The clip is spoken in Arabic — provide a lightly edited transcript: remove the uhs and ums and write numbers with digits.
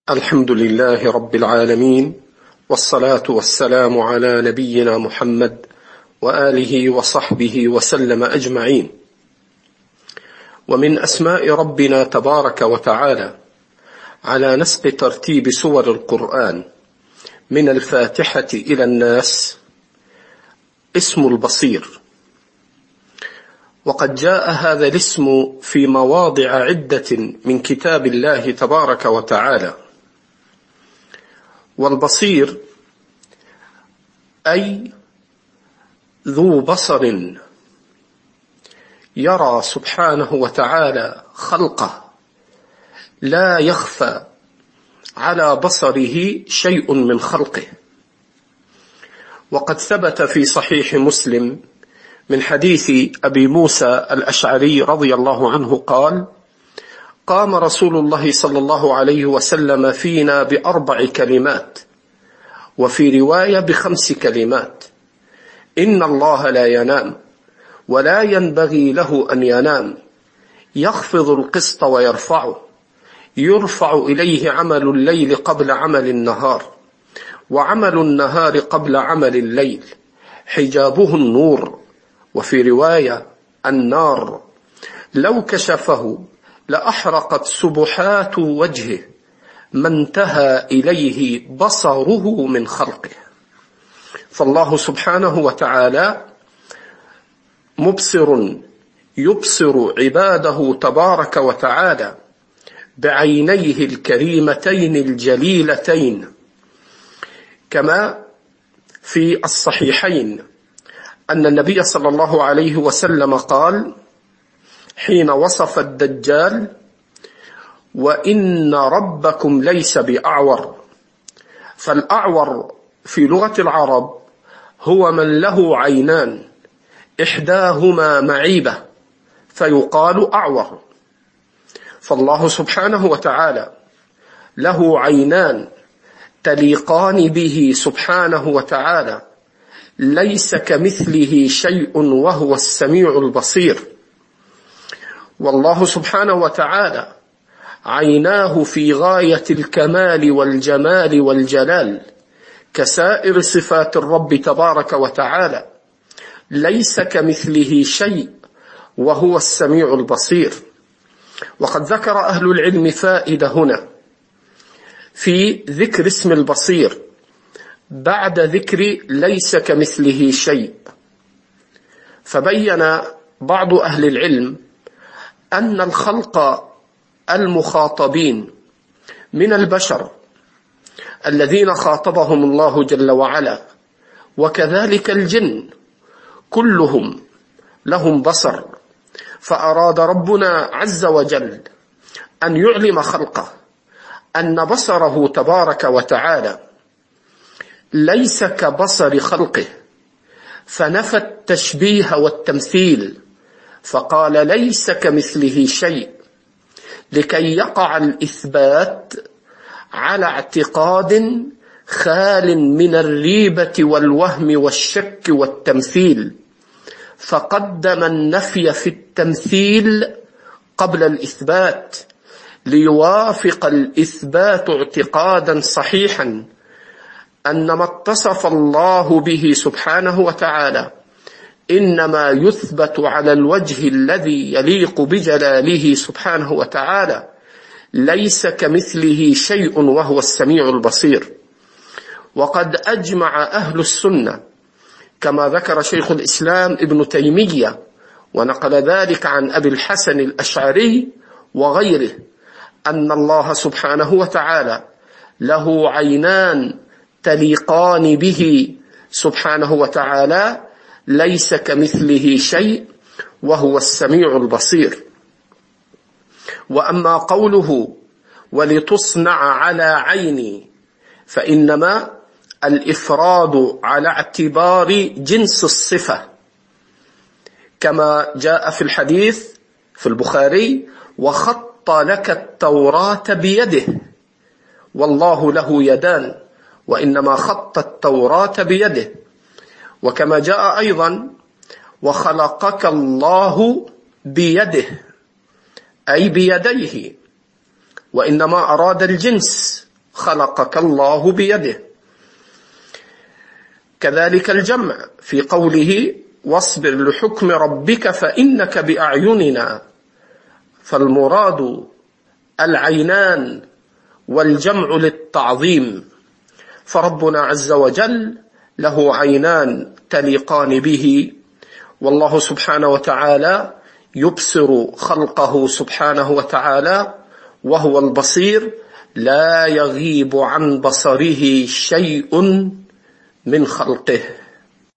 الحمد لله رب العالمين، والصلاة والسلام على نبينا محمد وآله وصحبه وسلم أجمعين. ومن أسماء ربنا تبارك وتعالى على نسق ترتيب سور القرآن من الفاتحة إلى الناس اسم البصير، وقد جاء هذا الاسم في مواضع عدة من كتاب الله تبارك وتعالى. والبصير أي ذو بصر، يرى سبحانه وتعالى خلقه، لا يخفى على بصره شيء من خلقه. وقد ثبت في صحيح مسلم من حديث أبي موسى الأشعري رضي الله عنه قال: قام رسول الله صلى الله عليه وسلم فينا ب4 كلمات، وفي رواية ب5 كلمات: إن الله لا ينام ولا ينبغي له أن ينام، يخفض القسط ويرفعه، يرفع إليه عمل الليل قبل عمل النهار، وعمل النهار قبل عمل الليل، حجابه النور، وفي رواية النار، لو كشفه لأحرقت سبحات وجهه ما انتهى إليه بصره من خلقه. فالله سبحانه وتعالى مبصر، يبصر عباده تبارك وتعالى بعينيه الكريمتين الجليلتين، كما في الصحيحين أن النبي صلى الله عليه وسلم قال حين وصف الدجال: وإن ربكم ليس بأعور. فالأعور في لغة العرب هو من له عينان إحداهما معيبة فيقال أعور. فالله سبحانه وتعالى له عينان تليقان به سبحانه وتعالى، ليس كمثله شيء وهو السميع البصير. والله سبحانه وتعالى عيناه في غاية الكمال والجمال والجلال كسائر صفات الرب تبارك وتعالى، ليس كمثله شيء وهو السميع البصير. وقد ذكر أهل العلم فائدة هنا في ذكر اسم البصير بعد ذكر ليس كمثله شيء. فبين بعض أهل العلم أن الخلق المخاطبين من البشر الذين خاطبهم الله جل وعلا، وكذلك الجن، كلهم لهم بصر. فأراد ربنا عز وجل أن يعلم خلقه أن بصره تبارك وتعالى ليس كبصر خلقه، فنفى التشبيه والتمثيل فقال ليس كمثله شيء، لكي يقع الإثبات على اعتقاد خال من الريبة والوهم والشك والتمثيل، فقدم النفي في التمثيل قبل الإثبات ليوافق الإثبات اعتقادا صحيحا أن ما اتصف الله به سبحانه وتعالى إنما يثبت على الوجه الذي يليق بجلاله سبحانه وتعالى، ليس كمثله شيء وهو السميع البصير. وقد أجمع أهل السنة كما ذكر شيخ الإسلام ابن تيمية ونقل ذلك عن أبي الحسن الأشعري وغيره أن الله سبحانه وتعالى له عينان تليقان به سبحانه وتعالى، ليس كمثله شيء وهو السميع البصير. وأما قوله ولتصنع على عيني، فإنما الإفراد على اعتبار جنس الصفة، كما جاء في الحديث في البخاري: وخط لك التوراة بيده، والله له يدان، وإنما خط التوراة بيده. وكما جاء أيضا: وخلقك الله بيده، أي بيديه، وإنما أراد الجنس خلقك الله بيده. كذلك الجمع في قوله واصبر لحكم ربك فإنك بأعيننا، فالمراد العينان والجمع للتعظيم، فربنا عز وجل له عينان تليقان به، والله سبحانه وتعالى يبصر خلقه سبحانه وتعالى وهو البصير، لا يغيب عن بصره شيء من خلقه.